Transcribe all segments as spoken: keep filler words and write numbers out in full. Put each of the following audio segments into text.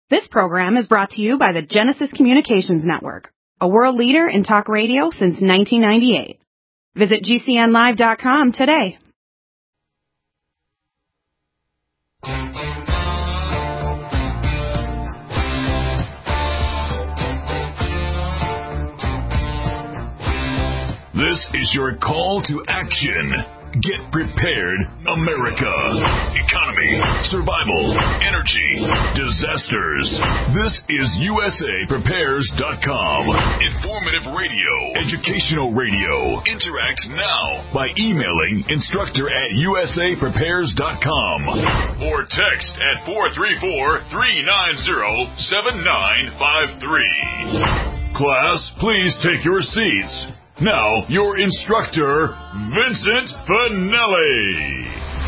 This program is brought to you by the Genesis Communications Network, a world leader in talk radio since nineteen ninety-eight. Visit G C N live dot com today. This is your call to action. Get prepared, America. Economy, survival, energy, disasters. This is U S A Prepares dot com. Informative radio, educational radio. Interact now by emailing instructor at U S A Prepares dot com or text at four three four, three nine zero, seven nine five three. Class, please take your seats. Now, your instructor, Vincent Finelli.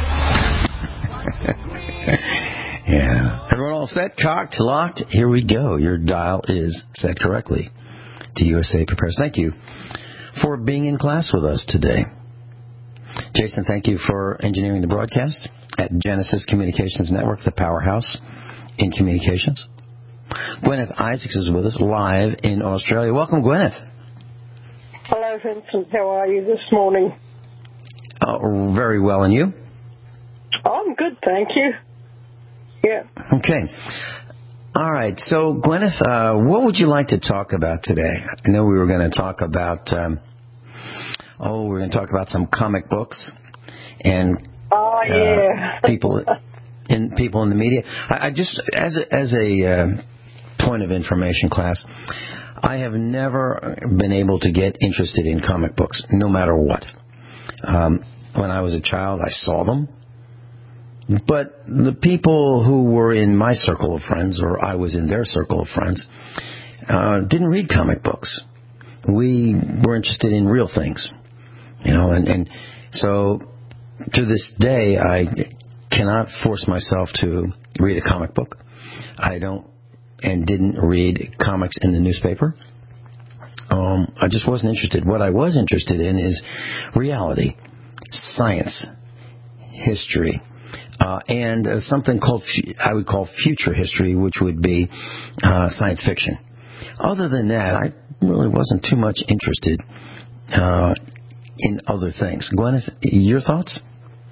Yeah. Everyone all set? Cocked? Locked? Here we go. Your dial is set correctly to U S A Prepares. Thank you for being in class with us today. Jason, thank you for engineering the broadcast at Genesis Communications Network, the powerhouse in communications. Gwyneth Isaacs is with us live in Australia. Welcome, Gwyneth. Hello, Vincent. How are you this morning? Uh, very well, and you? I'm good, thank you. Yeah. Okay. All right. So, Gwyneth, uh, what would you like to talk about today? I know we were going to talk about, um, oh, we we're going to talk about some comic books and oh, yeah. uh, people in people in the media. I, I just, as a, as a uh, point of information, class, I have never been able to get interested in comic books, no matter what. Um, when I was a child, I saw them. But the people who were in my circle of friends, or I was in their circle of friends, uh, didn't read comic books. We were interested in real things. You know, and, and so to this day, I cannot force myself to read a comic book. I don't and didn't read comics in the newspaper. Um, I just wasn't interested. What I was interested in is reality, science, history, uh, and uh, something called, I would call future history, which would be uh, science fiction. Other than that, I really wasn't too much interested uh, in other things. Gwyneth, your thoughts?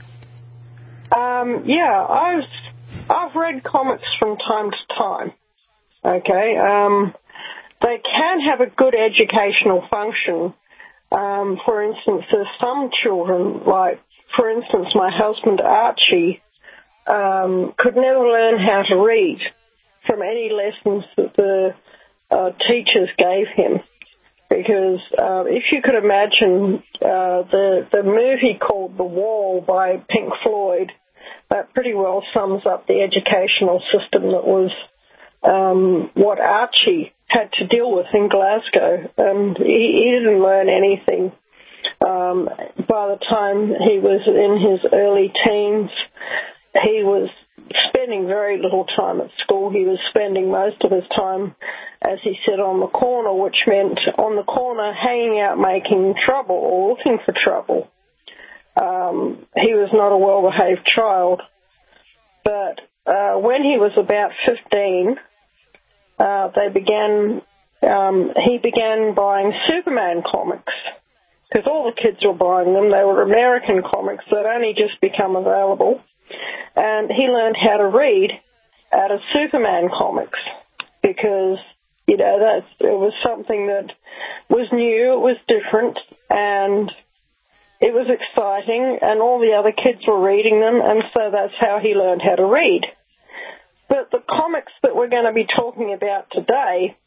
Um, yeah, I've I've read comics from time to time. Okay, um, they can have a good educational function. Um, for instance, there's some children, like, for instance, my husband Archie um, could never learn how to read from any lessons that the uh, teachers gave him. Because uh, if you could imagine uh, the, the movie called The Wall by Pink Floyd, that pretty well sums up the educational system that was Um, what Archie had to deal with in Glasgow. And he, he didn't learn anything. Um, by the time he was in his early teens, he was spending very little time at school. He was spending most of his time, as he said, on the corner, which meant on the corner hanging out making trouble or looking for trouble. Um, he was not a well-behaved child. But uh, when he was about fifteen, Uh, they began, um, he began buying Superman comics, because all the kids were buying them. They were American comics that only just become available. And he learned how to read out of Superman comics, because, you know, that it was something that was new, it was different, and it was exciting, and all the other kids were reading them, and so that's how he learned how to read. But the comics that we're going to be talking about today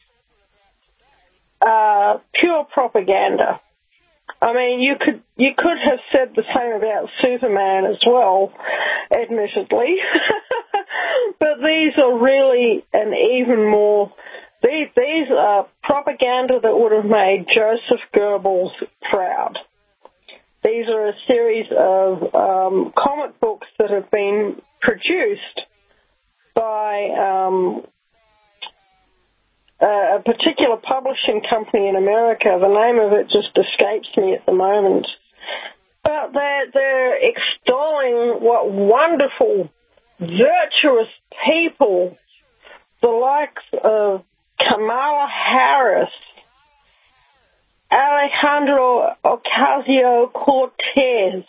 are pure propaganda. I mean, you could you could have said the same about Superman as well, admittedly. But these are really an even more... These, these are propaganda that would have made Joseph Goebbels proud. These are a series of um, comic books that have been produced by um, a particular publishing company in America. The name of it just escapes me at the moment. But they're, they're extolling what wonderful, virtuous people the likes of Kamala Harris, Alejandro Ocasio-Cortez,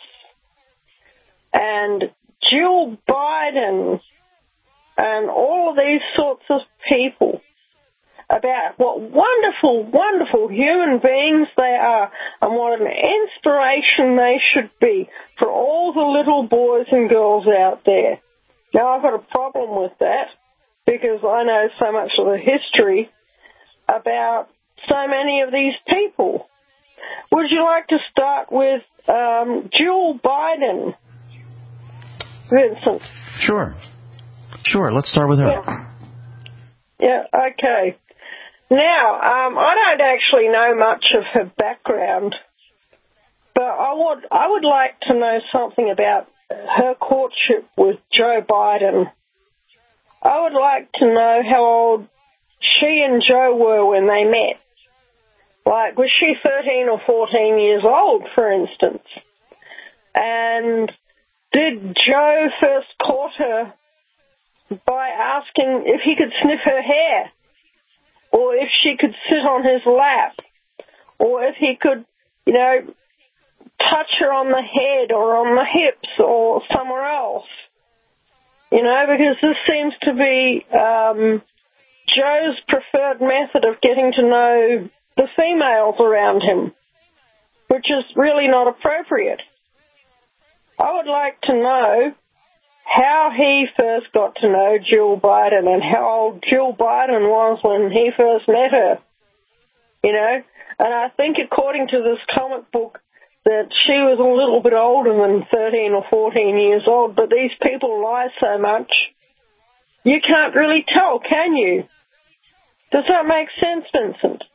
and Jill Biden, and all of these sorts of people, about what wonderful, wonderful human beings they are and what an inspiration they should be for all the little boys and girls out there. Now, I've got a problem with that because I know so much of the history about so many of these people. Would you like to start with um, Jill Biden, Vincent? Sure. Sure, let's start with her. Yeah, yeah okay. Now, um, I don't actually know much of her background, but I would I would like to know something about her courtship with Joe Biden. I would like to know how old she and Joe were when they met. Like, was she thirteen or fourteen years old, for instance? And did Joe first court her by asking if he could sniff her hair, or if she could sit on his lap, or if he could, you know, touch her on the head or on the hips or somewhere else? You know, because this seems to be um, Joe's preferred method of getting to know the females around him, which is really not appropriate. I would like to know how he first got to know Jill Biden and how old Jill Biden was when he first met her, you know. And I think according to this comic book that she was a little bit older than thirteen or fourteen years old, but these people lie so much, you can't really tell, can you? Does that make sense, Vincent?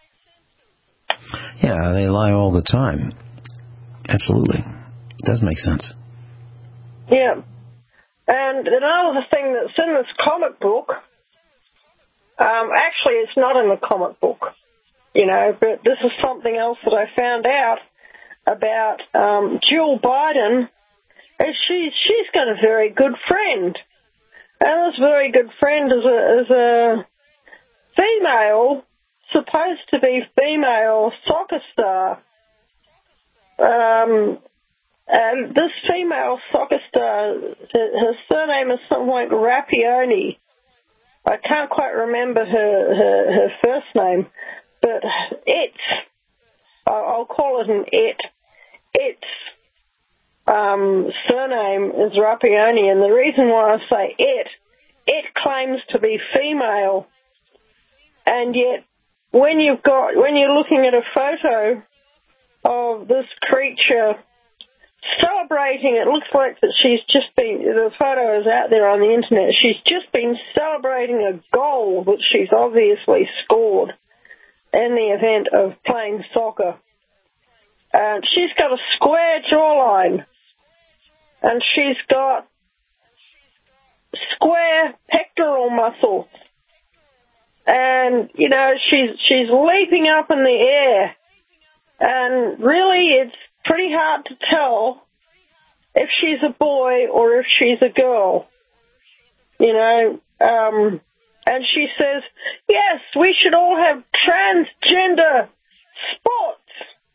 Yeah, they lie all the time. Absolutely. It does make sense. Yeah. And another thing that's in this comic book, um, actually it's not in the comic book, you know, but this is something else that I found out about um, Jill Biden, is she, she's got a very good friend. And this very good friend is a, is a female, supposed to be female soccer star. Um... And this female soccer star, her surname is something like Rappioni. I can't quite remember her, her, her first name, but it, I'll call it an it, its um, surname is Rappioni, and the reason why I say it, it claims to be female, and yet when you've got, when you're looking at a photo of this creature celebrating, it looks like that she's just been, the photo is out there on the internet, she's just been celebrating a goal that she's obviously scored in the event of playing soccer. And she's got a square jawline, and she's got square pectoral muscles, and, you know, she's, she's leaping up in the air, and really it's pretty hard to tell if she's a boy or if she's a girl, you know. Um, and she says, yes, we should all have transgender sports.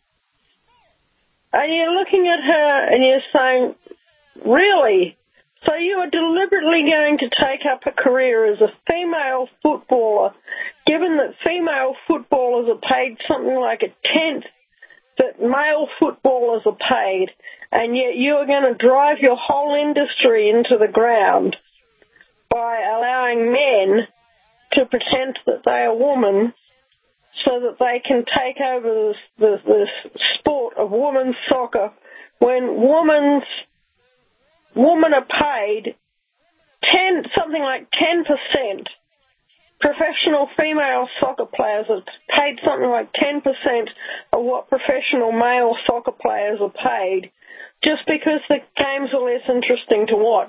And you're looking at her and you're saying, really? So you are deliberately going to take up a career as a female footballer, given that female footballers are paid something like a tenth that male footballers are paid, and yet you are going to drive your whole industry into the ground by allowing men to pretend that they are women so that they can take over this, this, this sport of women's soccer when women's, women are paid ten, something like ten percent. Professional female soccer players are paid something like ten percent of what professional male soccer players are paid, just because the games are less interesting to watch.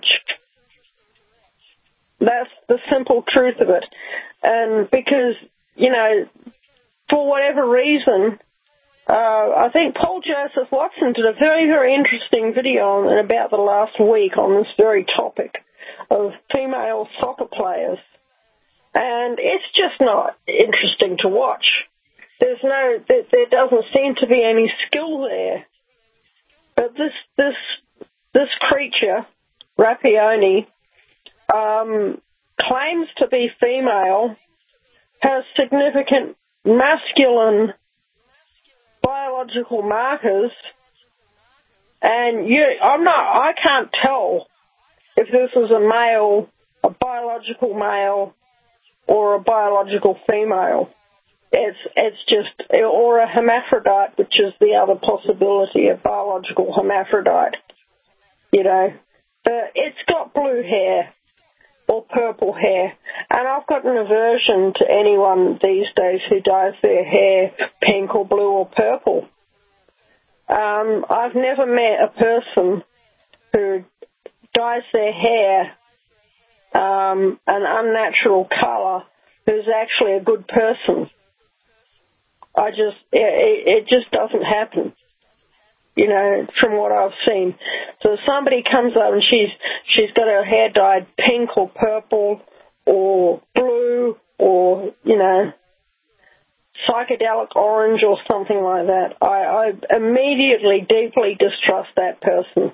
That's the simple truth of it. And because, you know, for whatever reason, uh, I think Paul Joseph Watson did a very, very interesting video on, in about the last week on this very topic of female soccer players. And it's just not interesting to watch. There's no, there, there doesn't seem to be any skill there. But this, this, this creature, Rapione, um, claims to be female, has significant masculine biological markers, and you, I'm not, I can't tell if this is a male, a biological male, or a biological female. It's, it's just, or a hermaphrodite, which is the other possibility, a biological hermaphrodite. You know, but it's got blue hair or purple hair, and I've got an aversion to anyone these days who dyes their hair pink or blue or purple. Um, I've never met a person who dyes their hair um, an unnatural colour who's actually a good person. I just, it, it just doesn't happen, you know, from what I've seen. So if somebody comes up and she's she's got her hair dyed pink or purple or blue or, you know, psychedelic orange or something like that, I, I immediately deeply distrust that person.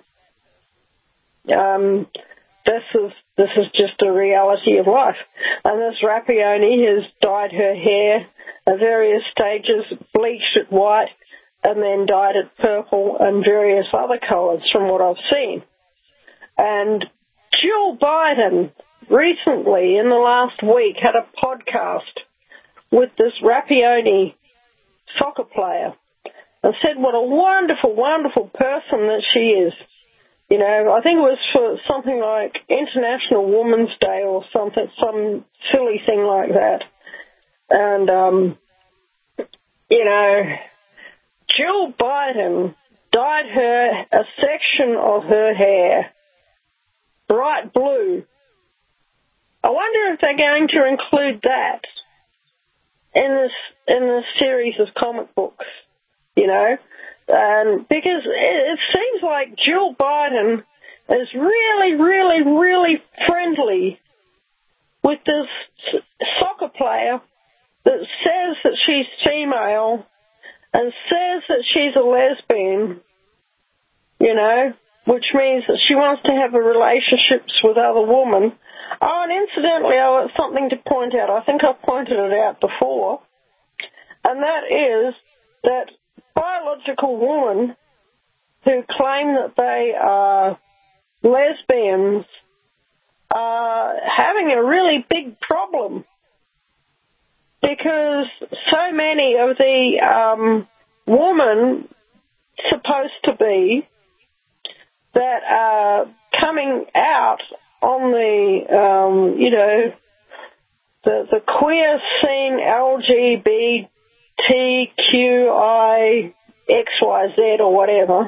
Um, this is this is just a reality of life. And this Rapione has dyed her hair at various stages, bleached it white, and then dyed it purple and various other colours from what I've seen. And Jill Biden recently, in the last week, had a podcast with this Rapione soccer player and said what a wonderful, wonderful person that she is. You know, I think it was for something like International Women's Day or something, some silly thing like that. And, um, you know, Jill Biden dyed her, a section of her hair bright blue. I wonder if they're going to include that in this in this series of comic books, you know, um, because it, it seems like Jill Biden is really, really, really friendly with this soccer player that says that she's female and says that she's a lesbian, you know, which means that she wants to have a relationships with other women. Oh, and incidentally, I've got something to point out. I think I've pointed it out before, and that is that biological women who claim that they are lesbians are having a really big problem because so many of the um, women supposed to be that are coming out on the, um, you know, the, the queer scene, L G B T Q I X Y Z or whatever,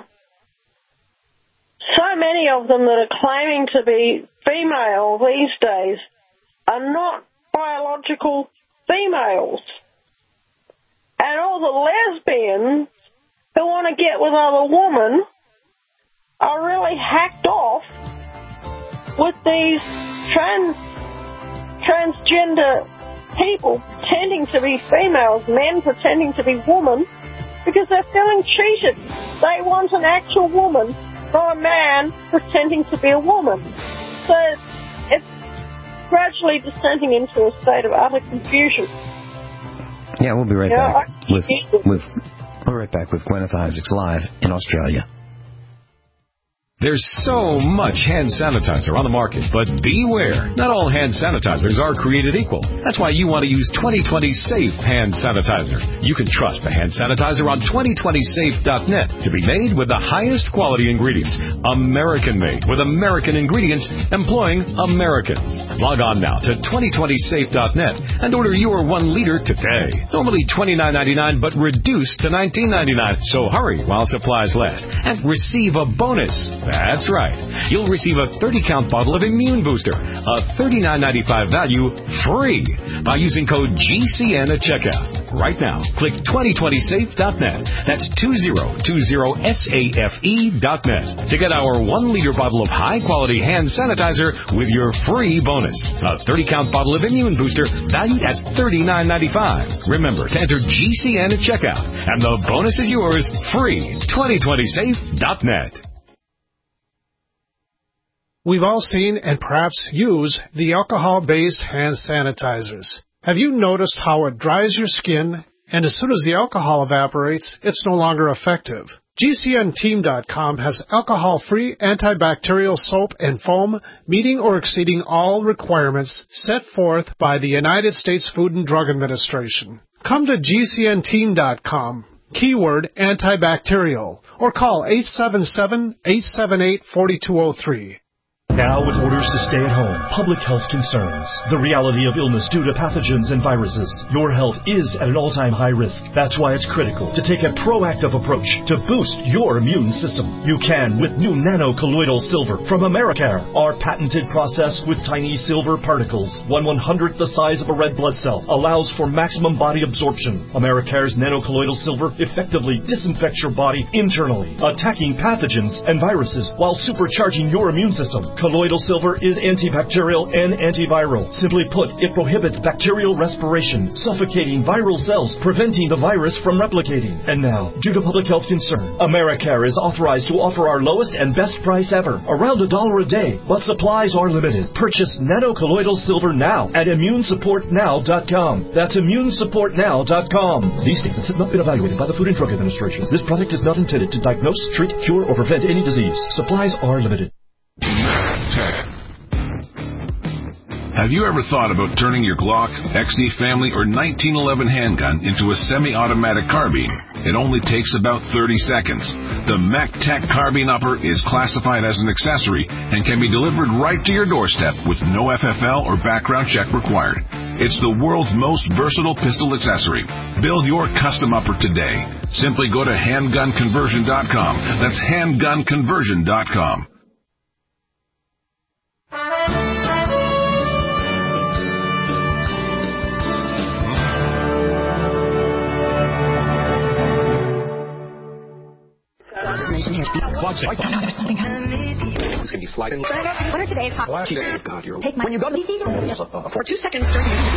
so many of them that are claiming to be female these days are not biological females. And all the lesbians who want to get with other women are really hacked off with these trans transgender people pretending to be females, men pretending to be women, because they're feeling cheated. They want an actual woman, not a man pretending to be a woman. So it's gradually descending into a state of utter confusion. Yeah, we'll be right you back know, with with we'll be right back with Gwyneth Isaacs live in Australia. There's so much hand sanitizer on the market, but beware. Not all hand sanitizers are created equal. That's why you want to use twenty twenty Safe Hand Sanitizer. You can trust the hand sanitizer on twenty twenty safe dot net to be made with the highest quality ingredients. American-made with American ingredients employing Americans. Log on now to twenty twenty safe dot net and order your one liter today. Normally twenty-nine ninety-nine, but reduced to nineteen ninety-nine. So hurry while supplies last and receive a bonus. That's right. You'll receive a thirty count bottle of Immune Booster, a thirty-nine ninety-five value, free by using code G C N at checkout. right now. Click twenty twenty safe dot net. That's two zero two zero safe dot net to get our one liter bottle of high-quality hand sanitizer with your free bonus. A thirty count bottle of Immune Booster valued at thirty-nine ninety-five. Remember to enter G C N at checkout, and the bonus is yours free. twenty twenty safe dot net. We've all seen and perhaps use the alcohol-based hand sanitizers. Have you noticed how it dries your skin, and as soon as the alcohol evaporates, it's no longer effective? G C N team dot com has alcohol-free antibacterial soap and foam meeting or exceeding all requirements set forth by the United States Food and Drug Administration. Come to G C N team dot com, keyword antibacterial, or call eight seven seven, eight seven eight, four two zero three. Now, with orders to stay at home, public health concerns, the reality of illness due to pathogens and viruses, your health is at an all-time high risk. That's why it's critical to take a proactive approach to boost your immune system. You can with new nano-colloidal silver from Americare. Our patented process with tiny silver particles, one one hundredth the size of a red blood cell, allows for maximum body absorption. Americare's nano-colloidal silver effectively disinfects your body internally, attacking pathogens and viruses while supercharging your immune system. Colloidal silver is antibacterial and antiviral. Simply put, it prohibits bacterial respiration, suffocating viral cells, preventing the virus from replicating. And now, due to public health concern, Americare is authorized to offer our lowest and best price ever, around a dollar a day, but supplies are limited. Purchase nano-colloidal silver now at immune support now dot com. That's immune support now dot com. These statements have not been evaluated by the Food and Drug Administration. This product is not intended to diagnose, treat, cure, or prevent any disease. Supplies are limited. Have you ever thought about turning your Glock, X D Family, or nineteen eleven handgun into a semi-automatic carbine? It only takes about thirty seconds. The MacTech Carbine Upper is classified as an accessory and can be delivered right to your doorstep with no F F L or background check required. It's the world's most versatile pistol accessory. Build your custom upper today. Simply go to handgun conversion dot com. That's handgun conversion dot com. Watch it. No, no, there's something happening. It's going to be sliding. What are today's hot? God, you're... Take my... When you go to the P C, for two seconds during the...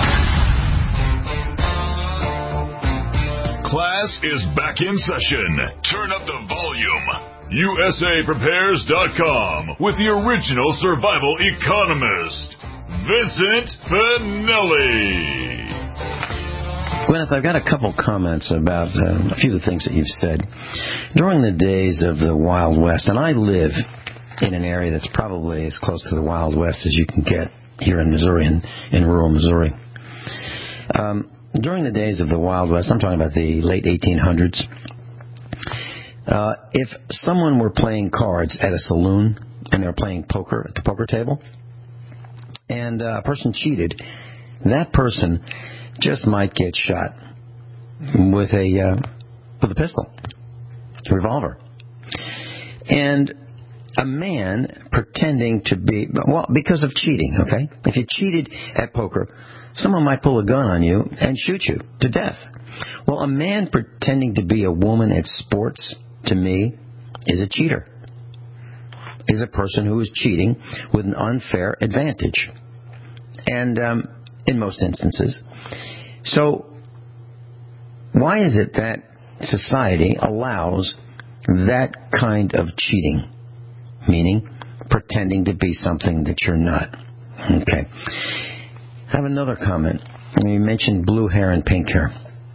Class is back in session. Turn up the volume. U S A prepares dot com with the original survival economist, Vincent Finelli. Gwyneth, I've got a couple comments about uh, a few of the things that you've said. During the days of the Wild West, and I live in an area that's probably as close to the Wild West as you can get here in Missouri, in, in rural Missouri. Um, during the days of the Wild West, I'm talking about the late eighteen hundreds, uh, if someone were playing cards at a saloon and they were playing poker at the poker table, and uh, a person cheated, that person just might get shot with a uh, with a pistol, a revolver. And a man pretending to be, well, because of cheating, okay? If you cheated at poker, someone might pull a gun on you and shoot you to death. Well, a man pretending to be a woman at sports, to me, is a cheater. Is a person who is cheating with an unfair advantage. And um, in most instances. So, why is it that society allows that kind of cheating? Meaning, pretending to be something that you're not. Okay. I have another comment. You mentioned blue hair and pink hair.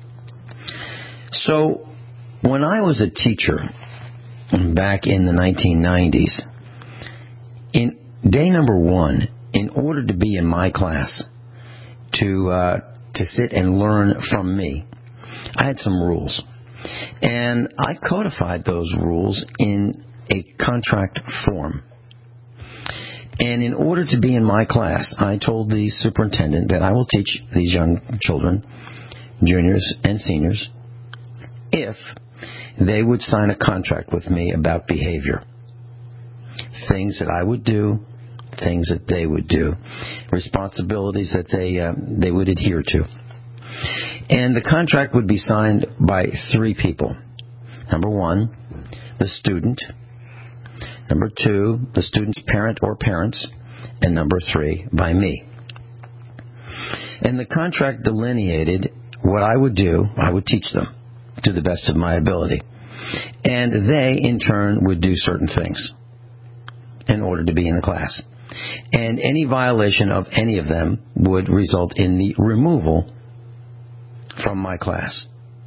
So, when I was a teacher back in the nineteen nineties, in day number one, in order to be in my class, to uh, to sit and learn from me, I had some rules. And I codified those rules in a contract form. And in order to be in my class, I told the superintendent that I will teach these young children, juniors and seniors, if they would sign a contract with me about behavior. Things that I would do, things that they would do, responsibilities that they uh, they would adhere to. And the contract would be signed by three people. Number one, the student. Number two, the student's parent or parents. And number three, by me. And the contract delineated what I would do. I would teach them to the best of my ability. And they, in turn, would do certain things in order to be in the class. And any violation of any of them would result in the removal from my class.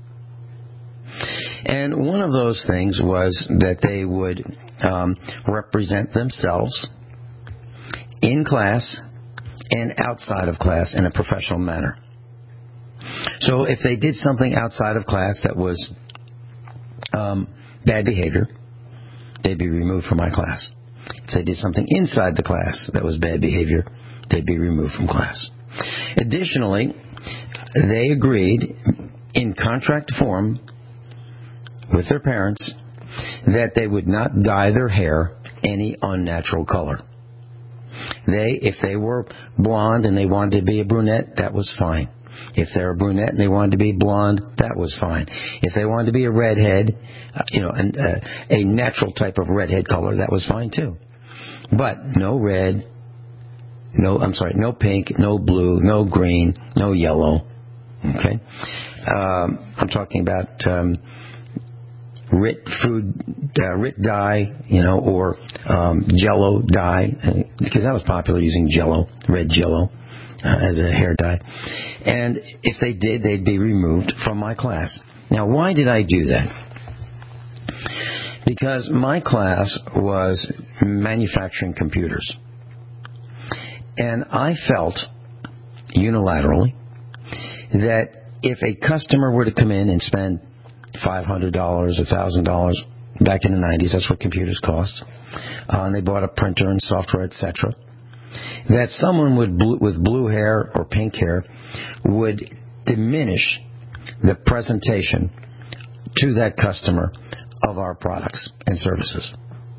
And one of those things was that they would um, represent themselves in class and outside of class in a professional manner. So if they did something outside of class that was um, bad behavior, they'd be removed from my class. If they did something inside the class that was bad behavior, they'd be removed from class. Additionally, they agreed in contract form with their parents that they would not dye their hair any unnatural color. They, if they were blonde and they wanted to be a brunette, that was fine. If they were a brunette and they wanted to be blonde, that was fine. If they wanted to be a redhead, uh, you know, an, uh, a natural type of redhead color, that was fine too. But no red, no, I'm sorry, no pink, no blue, no green, no yellow. Okay, um, I'm talking about um, Rit food, uh, Rit dye, you know, or um, Jello dye, uh, because that was popular, using Jello, red Jello, uh, as a hair dye. And if they did, they'd be removed from my class. Now, why did I do that? Because my class was manufacturing computers. And I felt, unilaterally, that if a customer were to come in and spend five hundred dollars, one thousand dollars, back in the nineties, that's what computers cost, uh, and they bought a printer and software, et cetera, that someone with blue, with blue hair or pink hair would diminish the presentation to that customer of our products and services.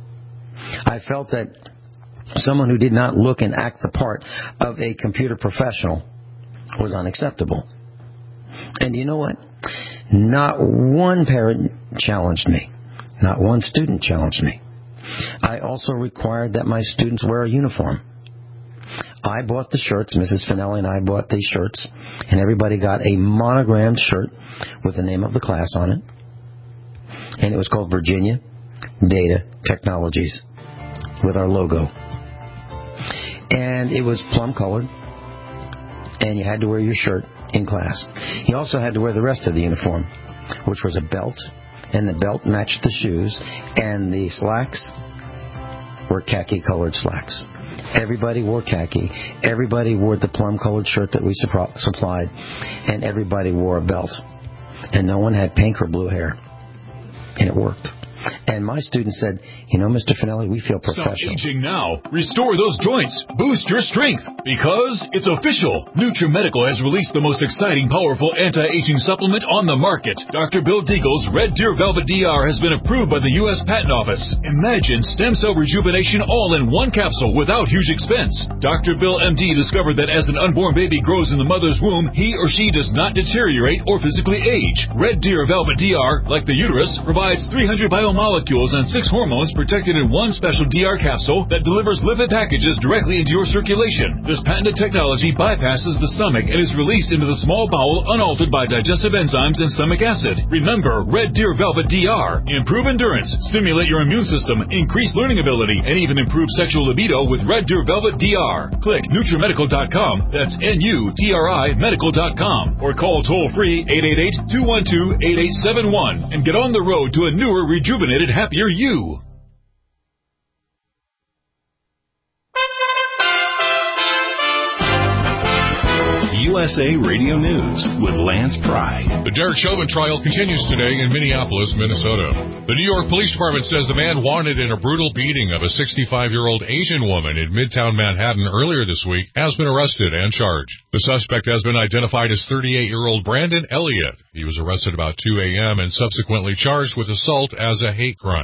I felt that someone who did not look and act the part of a computer professional was unacceptable. And you know what? Not one parent challenged me. Not one student challenged me. I also required that my students wear a uniform. I bought the shirts, Missus Finelli and I bought these shirts, and everybody got a monogrammed shirt with the name of the class on it. And it was called Virginia Data Technologies with our logo. And it was plum colored, and you had to wear your shirt in class. You also had to wear the rest of the uniform, which was a belt, and the belt matched the shoes, and the slacks were khaki-colored slacks. Everybody wore khaki. Everybody wore the plum-colored shirt that we supplied, and everybody wore a belt. And no one had pink or blue hair. And it worked. And my students said, you know, Mister Finelli, we feel professional. Stop aging now. Restore those joints. Boost your strength. Because it's official. NutriMedical has released the most exciting, powerful anti-aging supplement on the market. Doctor Bill Deagle's Red Deer Velvet D R has been approved by the U S Patent Office. Imagine stem cell rejuvenation all in one capsule without huge expense. Doctor Bill M D discovered that as an unborn baby grows in the mother's womb, he or she does not deteriorate or physically age. Red Deer Velvet D R, like the uterus, provides three hundred biomolecules and six hormones protected in one special D R capsule that delivers lipid packages directly into your circulation. This patented technology bypasses the stomach and is released into the small bowel unaltered by digestive enzymes and stomach acid. Remember, Red Deer Velvet D R. Improve endurance, stimulate your immune system, increase learning ability, and even improve sexual libido with Red Deer Velvet D R. Click NutriMedical dot com, that's N U T R I medical dot com, or call toll-free eight eight eight, two one two, eight eight seven one and get on the road to a newer, rejuvenated, happier you. U S A Radio News with Lance Pry. The Derek Chauvin trial continues today in Minneapolis, Minnesota. The New York Police Department says the man wanted in a brutal beating of a sixty-five-year-old Asian woman in Midtown Manhattan earlier this week has been arrested and charged. The suspect has been identified as thirty-eight-year-old Brandon Elliott. He was arrested about two a.m. and subsequently charged with assault as a hate crime.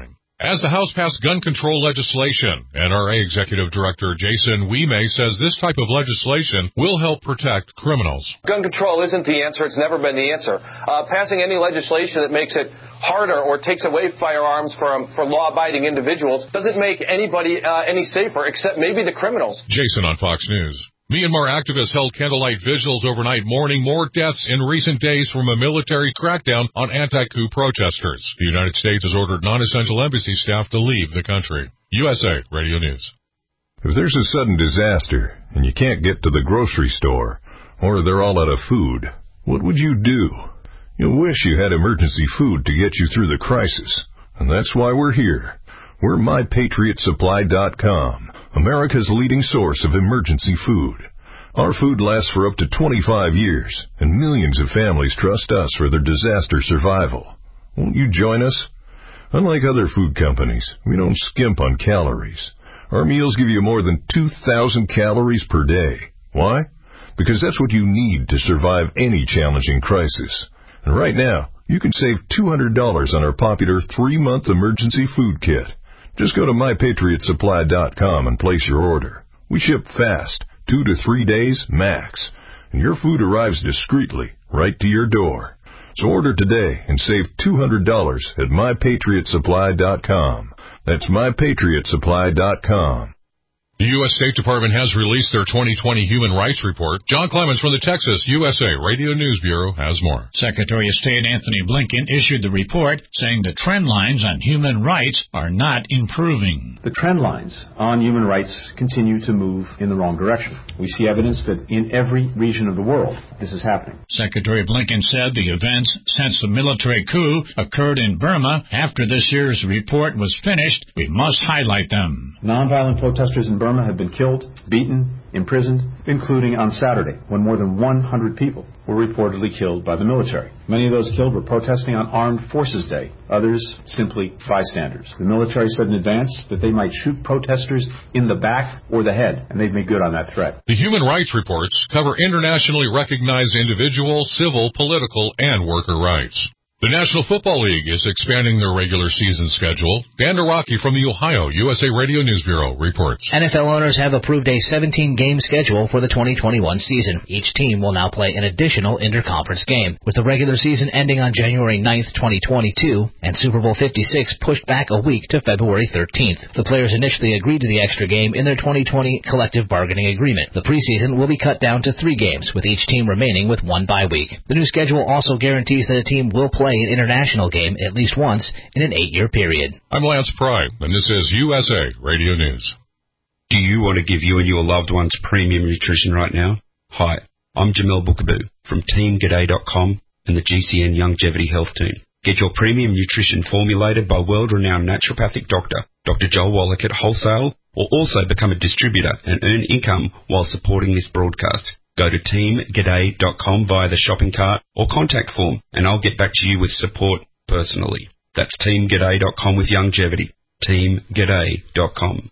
As the House passed gun control legislation, N R A Executive Director Jason Wieme says this type of legislation will help protect criminals. Gun control isn't the answer. It's never been the answer. Uh, passing any legislation that makes it harder or takes away firearms from for law-abiding individuals doesn't make anybody uh, any safer, except maybe the criminals. Jason on Fox News. Myanmar activists held candlelight vigils overnight, mourning more deaths in recent days from a military crackdown on anti-coup protesters. The United States has ordered non-essential embassy staff to leave the country. U S A Radio News. If there's a sudden disaster and you can't get to the grocery store, or they're all out of food, what would you do? You'll wish you had emergency food to get you through the crisis. And that's why we're here. We're my patriot supply dot com, America's leading source of emergency food. Our food lasts for up to twenty-five years, and millions of families trust us for their disaster survival. Won't you join us? Unlike other food companies, we don't skimp on calories. Our meals give you more than two thousand calories per day. Why? Because that's what you need to survive any challenging crisis. And right now, you can save two hundred dollars on our popular three-month emergency food kit. Just go to my patriot supply dot com and place your order. We ship fast, two to three days max, and your food arrives discreetly right to your door. So order today and save two hundred dollars at my patriot supply dot com. That's my patriot supply dot com. The U S State Department has released their twenty twenty Human Rights Report. John Clemens from the Texas U S A Radio News Bureau has more. Secretary of State Anthony Blinken issued the report saying the trend lines on human rights are not improving. The trend lines on human rights continue to move in the wrong direction. We see evidence that in every region of the world this is happening. Secretary Blinken said the events since the military coup occurred in Burma. After this year's report was finished, we must highlight them. Nonviolent protesters in Burma have been killed, beaten, imprisoned, including on Saturday, when more than one hundred people were reportedly killed by the military. Many of those killed were protesting on Armed Forces Day, others simply bystanders. The military said in advance that they might shoot protesters in the back or the head, and they've made good on that threat. The human rights reports cover internationally recognized individual, civil, political, and worker rights. The National Football League is expanding their regular season schedule. Dan Dorocki from the Ohio U S A Radio News Bureau reports. N F L owners have approved a seventeen-game schedule for the twenty twenty-one season. Each team will now play an additional interconference game, with the regular season ending on January ninth, twenty twenty-two, and Super Bowl fifty-six pushed back a week to February thirteenth. The players initially agreed to the extra game in their twenty twenty collective bargaining agreement. The preseason will be cut down to three games, with each team remaining with one bye week. The new schedule also guarantees that a team will play an international game at least once in an eight-year period. I'm Lance Pry, and this is U S A Radio News. Do you want to give you and your loved ones premium nutrition right now? Hi, I'm Jamel Bookaboo from Team G'day dot com and the G C N Longevity Health Team. Get your premium nutrition formulated by world-renowned naturopathic doctor, Doctor Joel Wallach at wholesale, or also become a distributor and earn income while supporting this broadcast. Go to Team G'day dot com via the shopping cart or contact form, and I'll get back to you with support personally. That's Team G'day dot com with longevity. Team G'day dot com.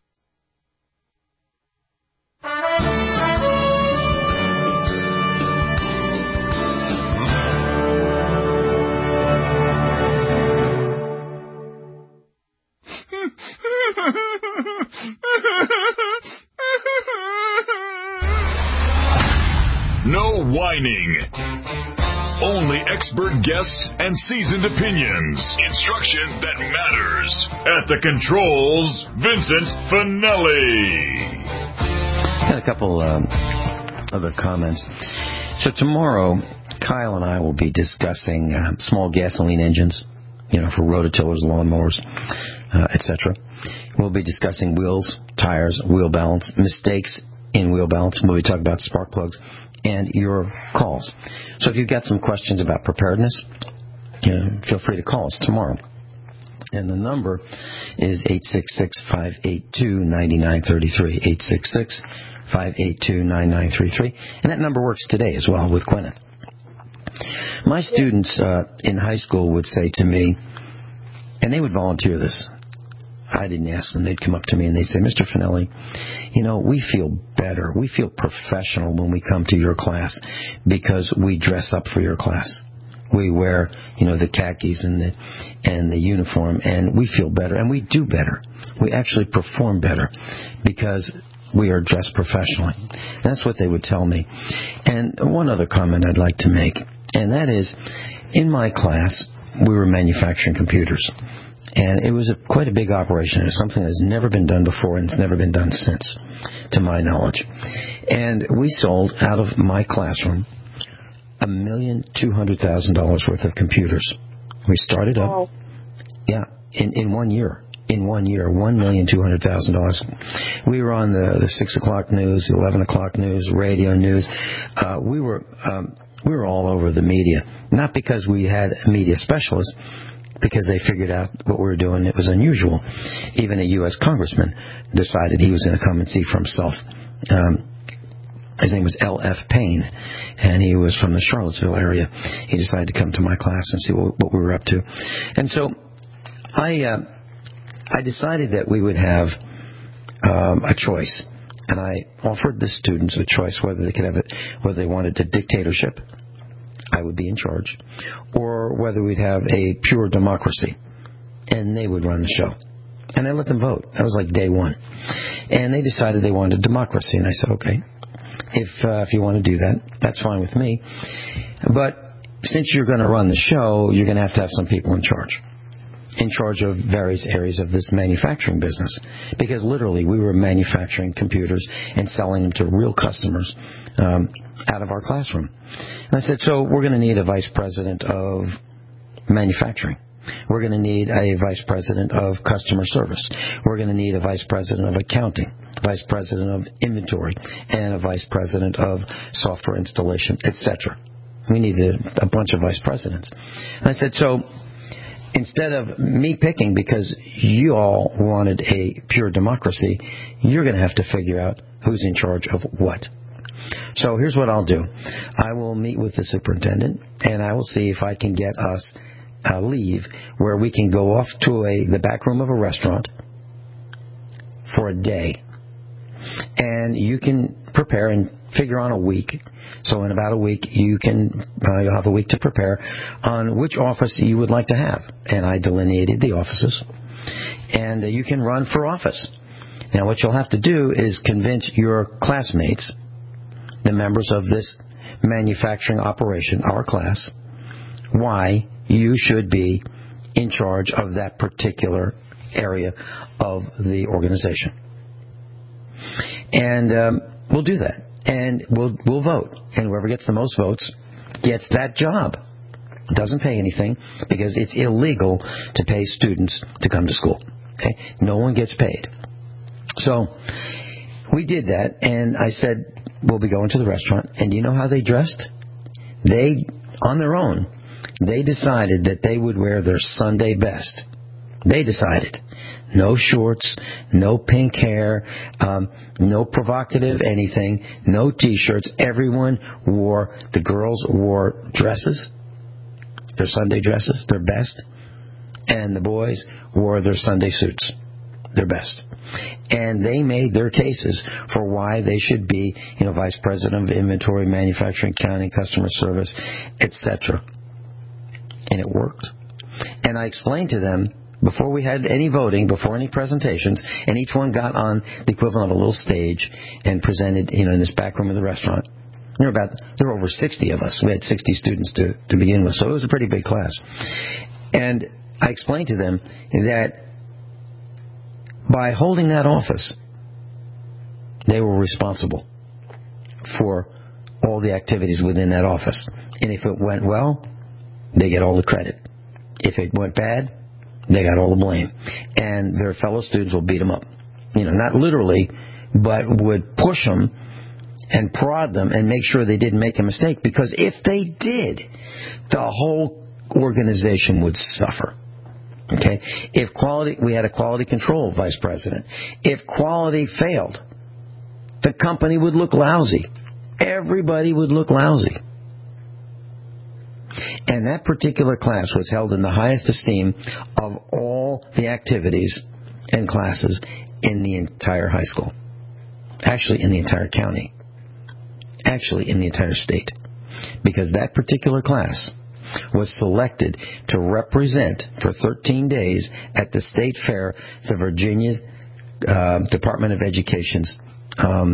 No whining. Only expert guests and seasoned opinions. Instruction that matters. At the controls, Vincent Finelli. Got a couple um, other comments. So tomorrow, Kyle and I will be discussing uh, small gasoline engines, you know, for rototillers, lawnmowers, uh, et cetera. We'll be discussing wheels, tires, wheel balance, mistakes in wheel balance. We'll be talking about spark plugs and your calls. So if you've got some questions about preparedness, you know, feel free to call us tomorrow. And the number is eight six six, five eight two, nine nine three three, eight six six, five eight two, nine nine three three. And that number works today as well with Gwyneth. My students uh, in high school would say to me, and they would volunteer this, I didn't ask them. They'd come up to me and they'd say, Mister Finelli, you know, we feel better. We feel professional when we come to your class because we dress up for your class. We wear, you know, the khakis and the and the uniform, and we feel better, and we do better. We actually perform better because we are dressed professionally. That's what they would tell me. And one other comment I'd like to make, and that is, in my class, we were manufacturing computers. And it was a, quite a big operation. It was something that's never been done before, and it's never been done since, to my knowledge. And we sold, out of my classroom, a million two hundred thousand dollars worth of computers. We started up, wow. yeah, in, in one year. In one year, one million two hundred thousand dollars. We were on the, the six o'clock news, the eleven o'clock news, radio news. Uh, we were um, we were all over the media, not because we had a media specialist, because they figured out what we were doing. It was unusual. Even a U S congressman decided he was going to come and see for himself. Um, his name was L F Payne, and he was from the Charlottesville area. He decided to come to my class and see what, what we were up to. And so I uh, I decided that we would have um, a choice. And I offered the students a choice whether they could have it, whether they wanted a dictatorship, I would be in charge, or whether we'd have a pure democracy, and they would run the show. And I let them vote. That was like day one. And they decided they wanted democracy, and I said, okay, if uh, if you want to do that, that's fine with me. But since you're going to run the show, you're going to have to have some people in charge. In charge of various areas of this manufacturing business. Because literally, we were manufacturing computers and selling them to real customers um, out of our classroom. And I said, so we're going to need a vice president of manufacturing. We're going to need a vice president of customer service. We're going to need a vice president of accounting, vice president of inventory, and a vice president of software installation, et cetera. We needed a bunch of vice presidents. And I said, so instead of me picking, because you all wanted a pure democracy, you're going to have to figure out who's in charge of what. So here's what I'll do. I will meet with the superintendent, and I will see if I can get us a leave where we can go off to a the back room of a restaurant for a day. And you can prepare and figure on a week. So in about a week, you can uh, you'll have a week to prepare on which office you would like to have. And I delineated the offices. And uh, you can run for office. Now, what you'll have to do is convince your classmates, the members of this manufacturing operation, our class, why you should be in charge of that particular area of the organization. And um, we'll do that. And we'll we'll vote. And whoever gets the most votes gets that job. It doesn't pay anything because it's illegal to pay students to come to school. Okay? No one gets paid. So we did that, and I said, we'll be going to the restaurant. And you know how they dressed? They, on their own, they decided that they would wear their Sunday best. They decided. No shorts, no pink hair, um, no provocative anything, no T-shirts. Everyone wore, the girls wore dresses, their Sunday dresses, their best, and the boys wore their Sunday suits, their best. And they made their cases for why they should be, you know, vice president of inventory, manufacturing, accounting, customer service, et cetera. And it worked. And I explained to them, before we had any voting, before any presentations, and each one got on the equivalent of a little stage and presented, you know, in this back room of the restaurant. There were about there were over sixty of us. We had sixty students to, to begin with, so it was a pretty big class. And I explained to them that by holding that office, they were responsible for all the activities within that office. And if it went well, they get all the credit. If it went bad, they got all the blame. And their fellow students will beat them up. You know, not literally, but would push them and prod them and make sure they didn't make a mistake. Because if they did, the whole organization would suffer. Okay? If quality, we had a quality control vice president. If quality failed, the company would look lousy. Everybody would look lousy. And that particular class was held in the highest esteem of all the activities and classes in the entire high school. Actually, in the entire county. Actually, in the entire state. Because that particular class was selected to represent for thirteen days at the State Fair the Virginia uh, Department of Education's, um,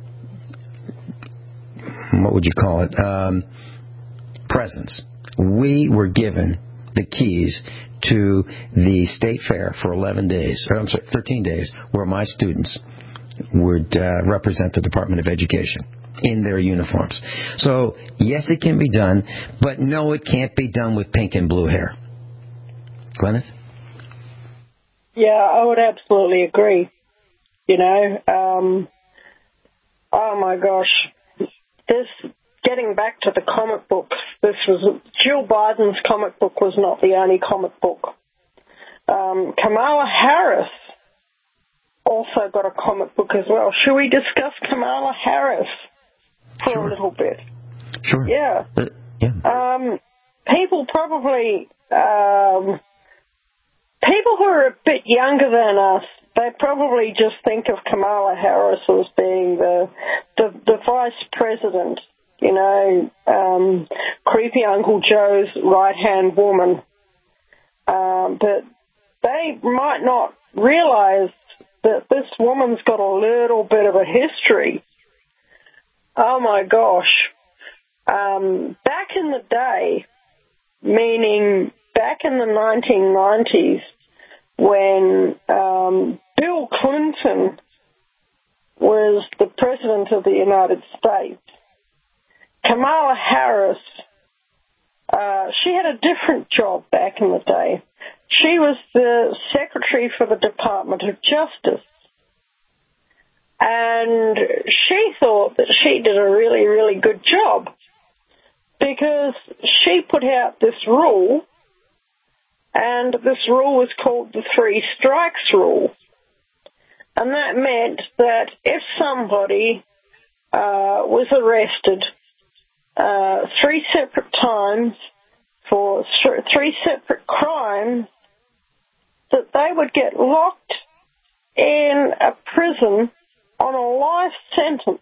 what would you call it, um, presence. We were given the keys to the State Fair for eleven days, or I'm sorry, thirteen days, where my students would uh, represent the Department of Education in their uniforms. So, yes, it can be done, but no, it can't be done with pink and blue hair. Gwyneth? Yeah, I would absolutely agree. You know, um, oh my gosh, this, getting back to the comic books, this was, Jill Biden's comic book was not the only comic book. Um, Kamala Harris also got a comic book as well. Should we discuss Kamala Harris for sure. a little bit? Sure. Yeah. Uh, yeah. Um, people probably, um, people who are a bit younger than us, they probably just think of Kamala Harris as being the the, the vice president, you know, um, creepy Uncle Joe's right-hand woman. Um, but they might not realize that this woman's got a little bit of a history. Oh, my gosh. Um, back in the day, meaning back in the nineteen nineties, when um, Bill Clinton was the president of the United States, Kamala Harris, uh, she had a different job back in the day. She was the secretary for the Department of Justice. And she thought that she did a really, really good job because she put out this rule, and this rule was called the Three Strikes Rule. And that meant that if somebody uh, was arrested uh, three separate times for th- three separate crimes, that they would get locked in a prison on a life sentence.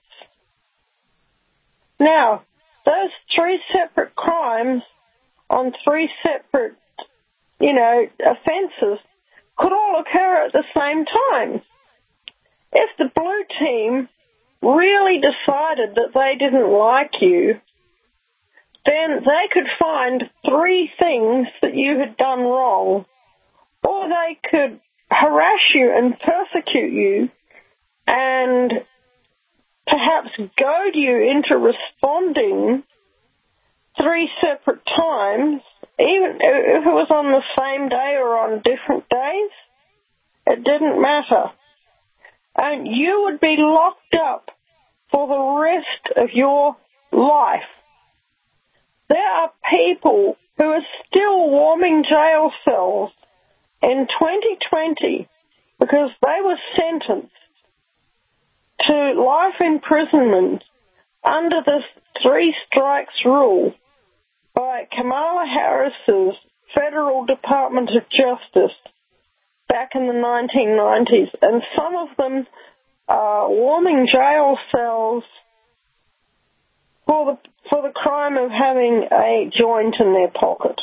Now, those three separate crimes on three separate, you know, offences could all occur at the same time. If the blue team really decided that they didn't like you, then they could find three things that you had done wrong, or they could harass you and persecute you and perhaps goad you into responding three separate times, even if it was on the same day or on different days. It didn't matter. And you would be locked up for the rest of your life. There are people who are still warming jail cells in twenty twenty because they were sentenced to life imprisonment under the Three Strikes Rule by Kamala Harris's Federal Department of Justice back in the nineteen nineties. And some of them are warming jail cells for the for the crime of having a joint in their pocket.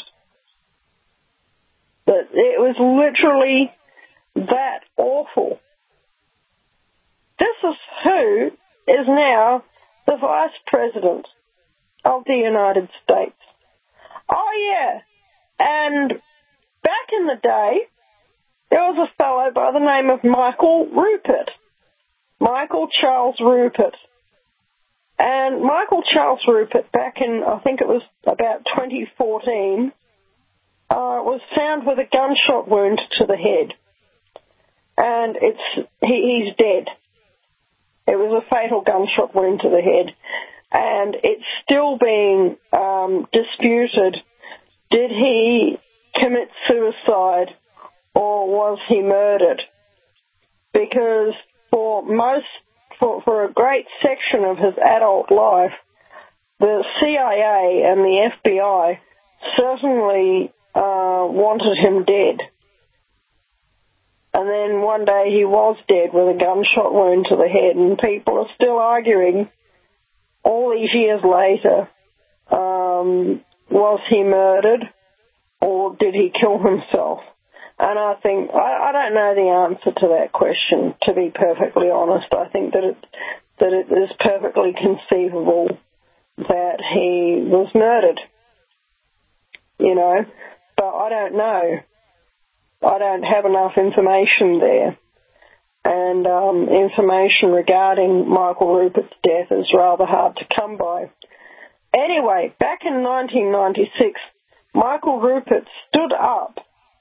But it was literally that awful. This is who is now the Vice President of the United States. Oh, yeah. And back in the day, there was a fellow by the name of Michael Rupert. Michael Charles Rupert. And Michael Charles Rupert, back in, I think it was about twenty fourteen, uh, was found with a gunshot wound to the head. And it's he, he's dead. It was a fatal gunshot wound to the head. And it's still being um, disputed. Did he commit suicide or was he murdered? Because for most, for, for a great section of his adult life, the C I A and the F B I certainly uh, wanted him dead. And then one day he was dead with a gunshot wound to the head, and people are still arguing all these years later um, was he murdered or did he kill himself? And I think, I, I don't know the answer to that question, to be perfectly honest. I think that it, that it is perfectly conceivable that he was murdered, you know, but I don't know. I don't have enough information there. And um, information regarding Michael Rupert's death is rather hard to come by. Anyway, back in nineteen ninety-six, Michael Rupert stood up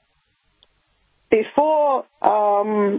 before um,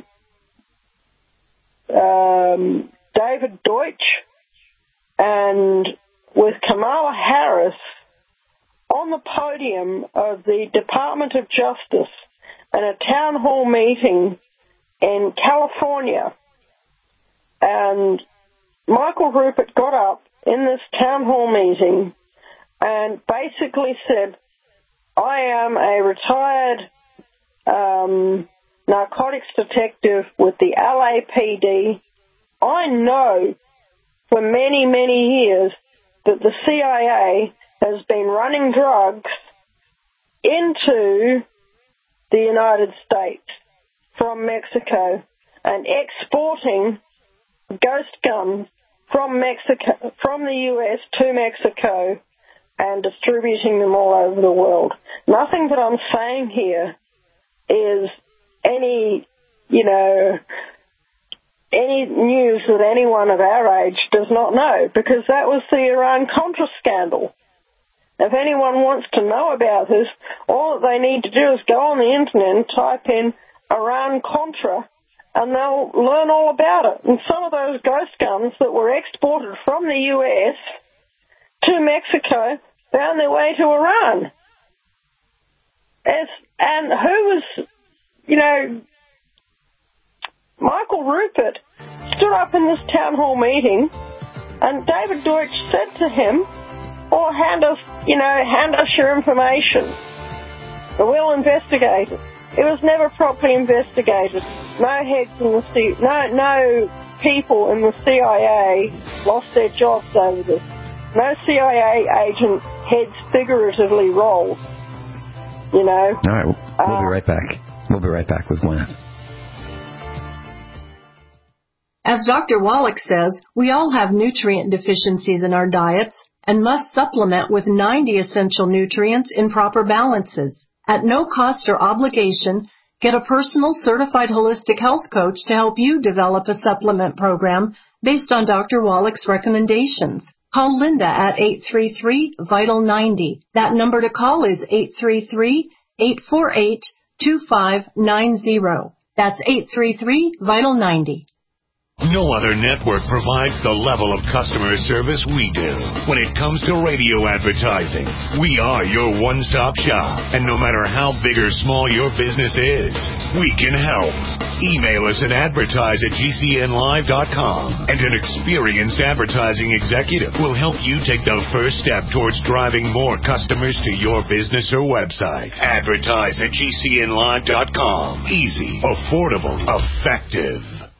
um, David Deutsch and with Kamala Harris on the podium of the Department of Justice in a town hall meeting in California. And Michael Rupert got up in this town hall meeting and basically said, I am a retired um, narcotics detective with the L A P D. I know for many, many years that the C I A has been running drugs into the United States from Mexico and exporting ghost guns from Mexico, from the U S to Mexico and distributing them all over the world. Nothing that I'm saying here is any, you know, any news that anyone of our age does not know, because that was the Iran-Contra scandal. If anyone wants to know about this, all that they need to do is go on the internet and type in Iran-Contra, and they'll learn all about it. And some of those ghost guns that were exported from the U S to Mexico found their way to Iran. It's, and who was, you know, Michael Rupert stood up in this town hall meeting, and David Deutsch said to him, "Oh, hand us, you know, hand us your information, and we'll investigate it." It was never properly investigated. No heads in the C, no no people in the C I A lost their jobs over this. No C I A agent heads figuratively rolled. You know. All right, we'll, we'll uh, be right back. We'll be right back with Gwyneth. As Doctor Wallach says, we all have nutrient deficiencies in our diets and must supplement with ninety essential nutrients in proper balances. At no cost or obligation, get a personal certified holistic health coach to help you develop a supplement program based on Doctor Wallach's recommendations. Call Linda at eight three three, vital ninety. That number to call is eight three three, eight four eight, two five nine zero. That's eight three three, vital ninety. No other network provides the level of customer service we do. When it comes to radio advertising, we are your one-stop shop. And no matter how big or small your business is, we can help. Email us at advertise at G C N live dot com, and an experienced advertising executive will help you take the first step towards driving more customers to your business or website. Advertise at G C N live dot com. Easy, affordable, effective.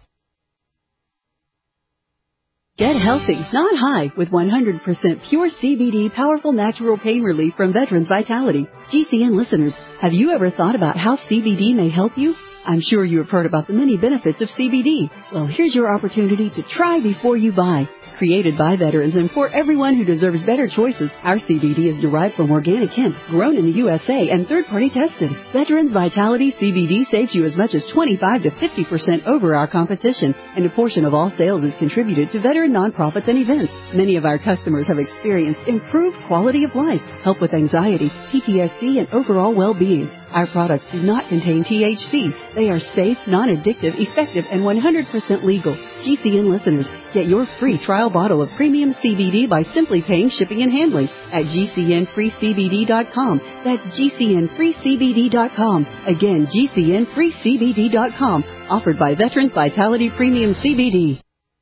Get healthy, not high, with one hundred percent pure C B D powerful natural pain relief from Veterans Vitality. G C N listeners, have you ever thought about how C B D may help you? I'm sure you have heard about the many benefits of C B D. Well, here's your opportunity to try before you buy. Created by veterans and for everyone who deserves better choices, our C B D is derived from organic hemp, grown in the U S A, and third-party tested. Veterans Vitality C B D saves you as much as twenty-five to fifty percent over our competition, and a portion of all sales is contributed to veteran nonprofits and events. Many of our customers have experienced improved quality of life, help with anxiety, P T S D, and overall well-being. Our products do not contain T H C. They are safe, non-addictive, effective, and one hundred percent legal. G C N listeners, get your free trial bottle of premium C B D by simply paying shipping and handling at G C N free C B D dot com. That's G C N free C B D dot com. Again, G C N free C B D dot com. Offered by Veterans Vitality Premium C B D.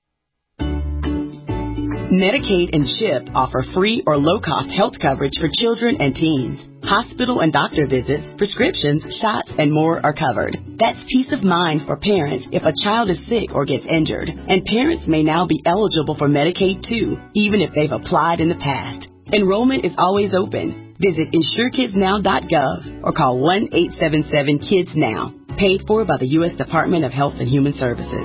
Medicaid and CHIP offer free or low-cost health coverage for children and teens. Hospital and doctor visits, prescriptions, shots, and more are covered. That's peace of mind for parents if a child is sick or gets injured. And parents may now be eligible for Medicaid too, even if they've applied in the past. Enrollment is always open. Visit insure kids now dot gov or call one eight seven seven kids now. Paid for by the U S Department of Health and Human Services.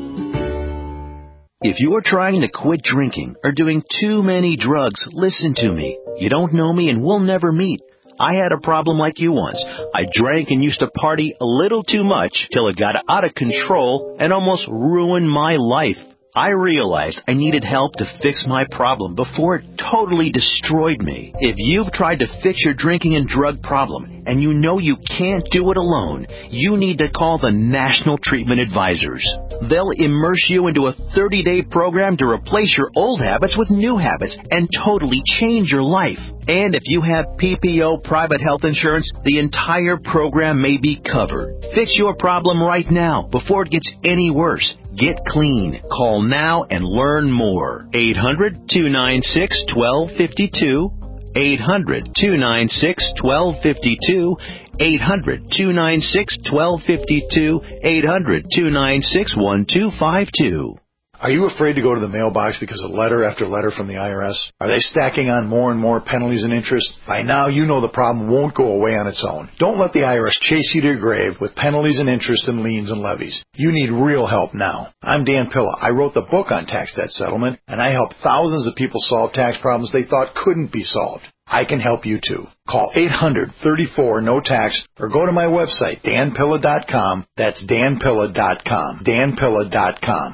If you're trying to quit drinking or doing too many drugs, listen to me. You don't know me and we'll never meet. I had a problem like you once. I drank and used to party a little too much till it got out of control and almost ruined my life. I realized I needed help to fix my problem before it totally destroyed me. If you've tried to fix your drinking and drug problem and you know you can't do it alone, you need to call the National Treatment Advisors. They'll immerse you into a thirty-day program to replace your old habits with new habits and totally change your life. And if you have P P O private health insurance, the entire program may be covered. Fix your problem right now before it gets any worse. Get clean. Call now and learn more. eight hundred, two nine six, one two five two. eight hundred, two nine six, one two five two. eight hundred, two nine six, one two five two. eight hundred, two nine six, one two five two. Are you afraid to go to the mailbox because of letter after letter from the I R S? Are they stacking on more and more penalties and interest? By now, you know the problem won't go away on its own. Don't let the I R S chase you to your grave with penalties and interest and liens and levies. You need real help now. I'm Dan Pilla. I wrote the book on tax debt settlement, and I helped thousands of people solve tax problems they thought couldn't be solved. I can help you too. Call eight hundred, thirty-four, no tax or go to my website, dan pilla dot com. That's dan pilla dot com. dan pilla dot com.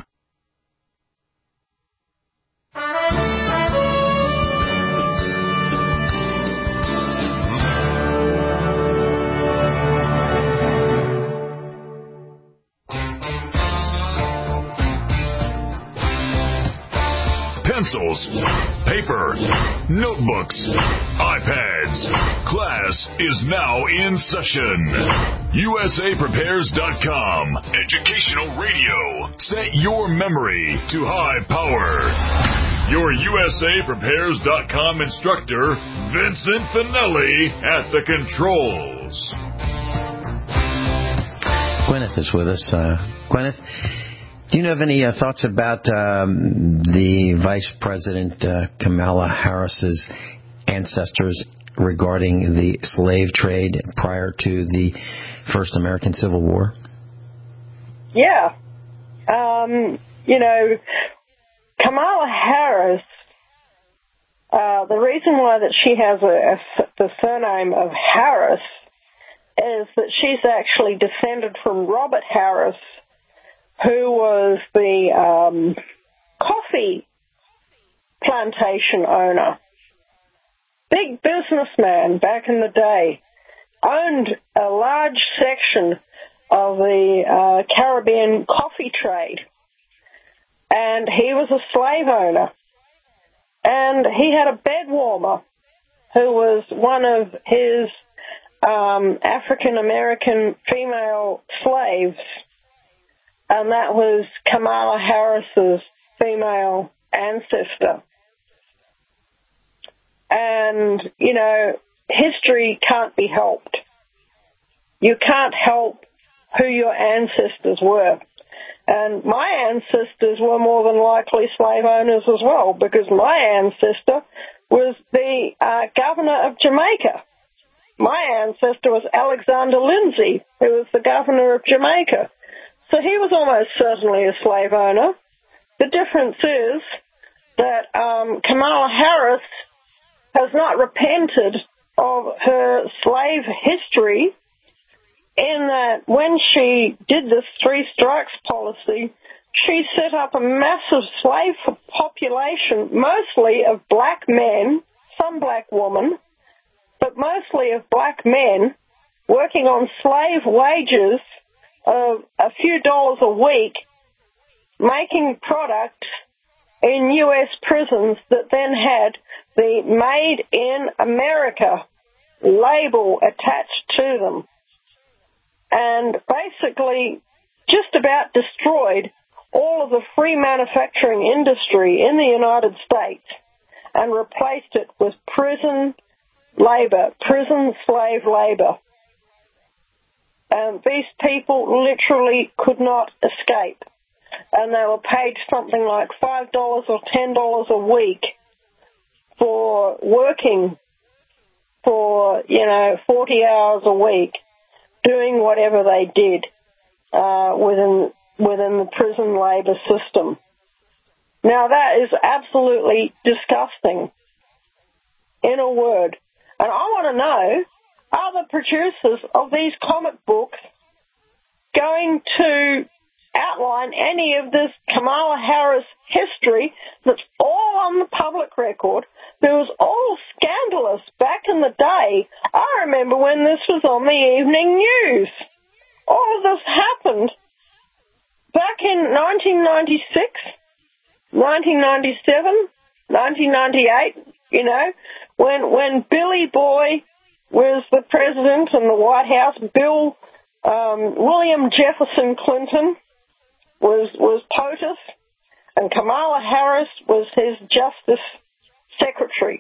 Pencils, paper, notebooks, iPads. Class is now in session. U S A Prepares dot com. Educational radio. Set your memory to high power. Your U S A Prepares dot com instructor, Vincent Finelli, at the controls. Gwyneth is with us. Uh, Gwyneth, do you have any uh, thoughts about um, the Vice President uh, Kamala Harris's ancestors regarding the slave trade prior to the first American Civil War? Yeah. Um, you know, Kamala Harris, uh, the reason why that she has a, a, the surname of Harris is that she's actually descended from Robert Harris, who was the um, coffee plantation owner. Big businessman back in the day. Owned a large section of the uh, Caribbean coffee trade. And he was a slave owner. And he had a bed warmer who was one of his um, African-American female slaves. And that was Kamala Harris's female ancestor. And, you know, history can't be helped. You can't help who your ancestors were. And my ancestors were more than likely slave owners as well, because my ancestor was the uh, governor of Jamaica. My ancestor was Alexander Lindsay, who was the governor of Jamaica. So he was almost certainly a slave owner. The difference is that um, Kamala Harris has not repented of her slave history, in that when she did this three strikes policy, she set up a massive slave population, mostly of black men, some black women, but mostly of black men working on slave wages of a few dollars a week, making products in U S prisons that then had the Made in America label attached to them. And basically just about destroyed all of the free manufacturing industry in the United States and replaced it with prison labor, prison slave labor. And these people literally could not escape. And they were paid something like five dollars or ten dollars a week for working for, you know, forty hours a week doing whatever they did uh, within within the prison labour system. Now, that is absolutely disgusting, in a word. And I want to know, are the producers of these comic books going to outline any of this Kamala Harris history that's all on the public record? It was all scandalous back in the day. I remember when this was on the evening news. All of this happened back in nineteen ninety-six, nineteen ninety-seven, nineteen ninety-eight, you know, when when Billy Boy was the president in the White House, Bill um, William Jefferson Clinton was was POTUS, and Kamala Harris was his justice secretary.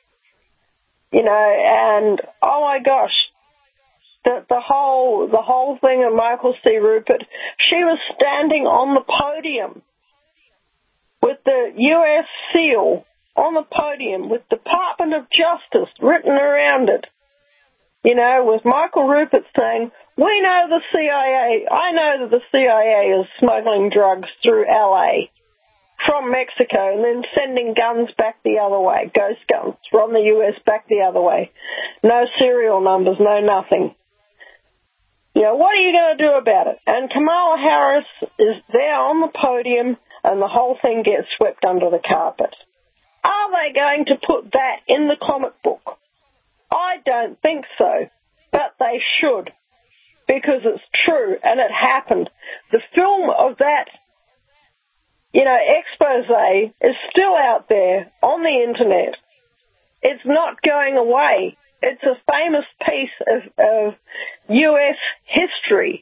You know, and oh my gosh, the the whole the whole thing of Michael C. Rupert, she was standing on the podium with the U S seal on the podium with Department of Justice written around it. You know, with Michael Rupert saying, we know the C I A, I know that the C I A is smuggling drugs through L A from Mexico and then sending guns back the other way, ghost guns from the U S back the other way. No serial numbers, no nothing. You know, what are you going to do about it? And Kamala Harris is there on the podium and the whole thing gets swept under the carpet. Are they going to put that in the comic book? I don't think so, but they should, because it's true and it happened. The film of that, you know, expose is still out there on the internet. It's not going away. It's a famous piece of, of U S history.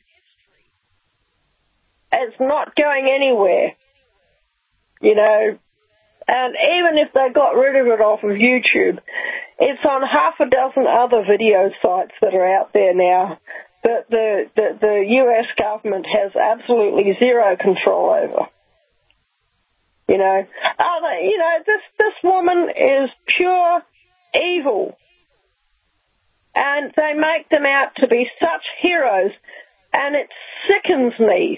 It's not going anywhere, you know. And even if they got rid of it off of YouTube, it's on half a dozen other video sites that are out there now that the, the, the U S government has absolutely zero control over. You know, oh, they, you know, this, this woman is pure evil. And they make them out to be such heroes, and it sickens me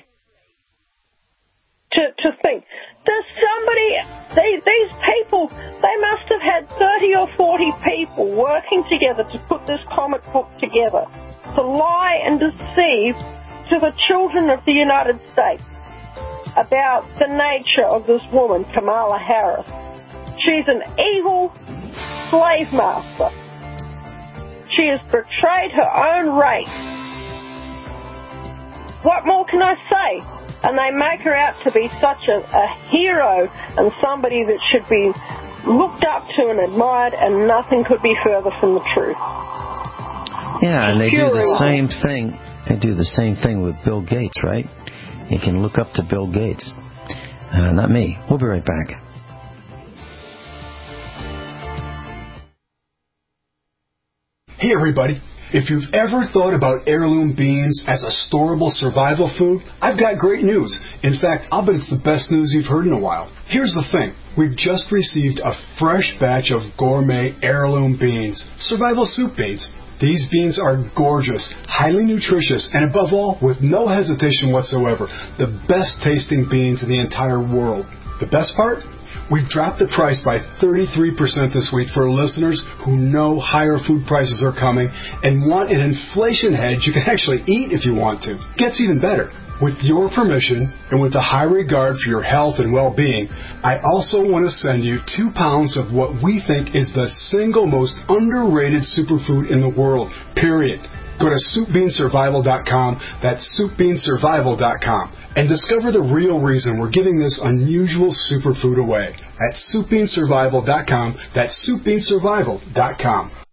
to to think. There's somebody, they, these people, they must have had thirty or forty people working together to put this comic book together, to lie and deceive to the children of the United States about the nature of this woman, Kamala Harris. She's an evil slave master. She has betrayed her own race. What more can I say? And they make her out to be such a, a hero and somebody that should be looked up to and admired, and nothing could be further from the truth. Yeah, and they do the same thing. They do the same thing with Bill Gates, right? You can look up to Bill Gates. Uh, not me. We'll be right back. Hey everybody, if you've ever thought about heirloom beans as a storable survival food, I've got great news. In fact, I'll bet it's the best news you've heard in a while. Here's the thing. We've just received a fresh batch of gourmet heirloom beans, survival soup beans. These beans are gorgeous, highly nutritious, and above all, with no hesitation whatsoever, the best tasting beans in the entire world. The best part? We've dropped the price by thirty-three percent this week for listeners who know higher food prices are coming and want an inflation hedge you can actually eat if you want to. Gets even better. With your permission and with a high regard for your health and well-being, I also want to send you two pounds of what we think is the single most underrated superfood in the world, period. Go to soup bean survival dot com, that's soup bean survival dot com, and discover the real reason we're giving this unusual superfood away at soup bean survival dot com, that's soup bean survival dot com.